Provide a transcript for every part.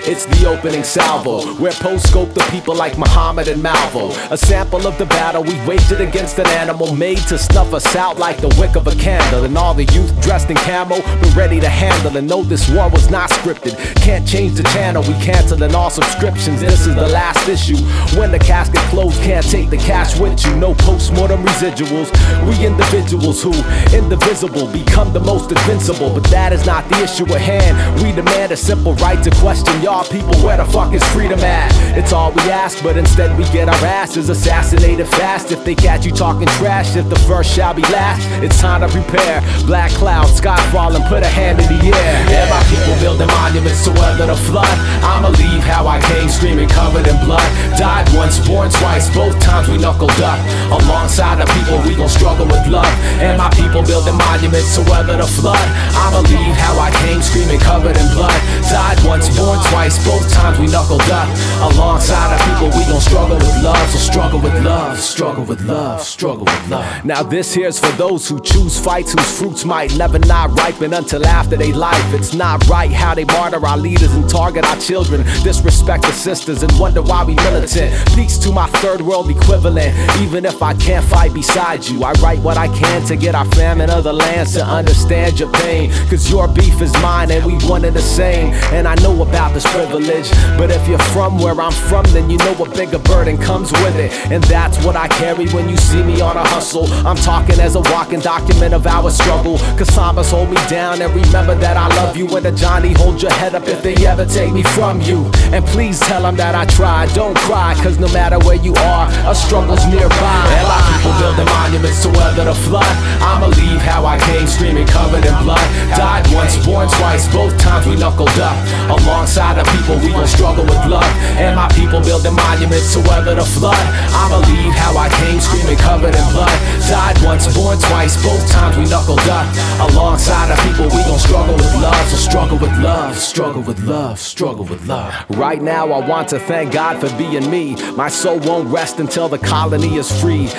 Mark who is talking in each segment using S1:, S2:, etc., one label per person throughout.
S1: It's the opening salvo, where post-scope the people like Muhammad and Malvo. A sample of the battle we waged against an animal made to snuff us out like the wick of a candle. And all the youth dressed in camo been ready to handle and know this war was not scripted. Can't change the channel, we canceling all subscriptions. This is the last issue. When the casket closed, can't take the cash with you. No post-mortem residuals. We individuals who, indivisible, become the most invincible. But that is not the issue at hand. We demand a simple right to question y'all people, where the fuck is freedom at? It's all we ask, but instead we get our asses assassinated fast. If they catch you talking trash, if the first shall be last, it's time to prepare. Black clouds, sky falling, put a hand in the air. And my people building monuments to weather the flood. I'ma leave how I came, screaming covered in blood. Died once, born twice, both times we knuckled up. Alongside the people we gon' struggle with love. And my people building monuments to weather the flood. I'ma leave how I came, screaming covered in blood. Died once, born twice, both times we knuckled up. Alongside the people we gon' struggle with love. So struggle with love, struggle with love, struggle with love. Now this here's for those who choose fights whose fruits might never not ripen until after they life. It's not right how they martyr our leaders and target our children, disrespect the sisters and wonder why we militant. Peace to my third world equivalent. Even if I can't fight beside you, I write what I can to get our fam in other lands to understand your pain. Cause your beef is mine and we one and the same. And I know about this privilege, but if you're from where I'm from, then you know a bigger burden comes with it. And that's what I carry when you see me on a hustle. I'm talking as a walking document of our struggle. Kasamas hold me down and remember that I love you. And the Johnny, hold your head up if they ever take me from you. And please tell them that I tried. Don't cry, cause no matter where you are, a struggle's nearby. And my people building monuments to weather the flood. I'ma leave how I came, screaming covered in blood. Died once, born twice, both times we knuckled up. Alongside the people we gon' struggle with love. And my people building monuments to weather the flood. I'ma leave how I came, screaming covered in blood. Died once, born twice, both times we knuckled up. Alongside the people we gon' struggle with love. So struggle with love, struggle with love, struggle with love. Right now I want to thank God for being me. My soul won't rest until the colony is free.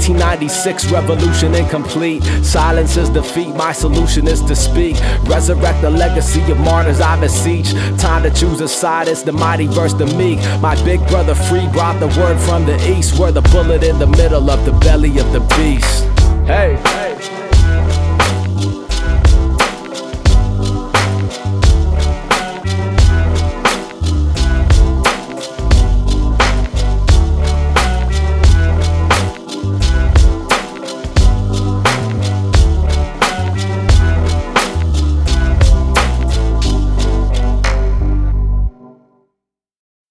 S1: 1896 revolution incomplete. Silence is defeat, my solution is to speak. Resurrect the legacy of martyrs I beseech. Time to choose a side, it's the mighty versus the meek. My big brother Free brought the word from the east. We're the bullet in the middle of the belly of the beast. Hey, hey.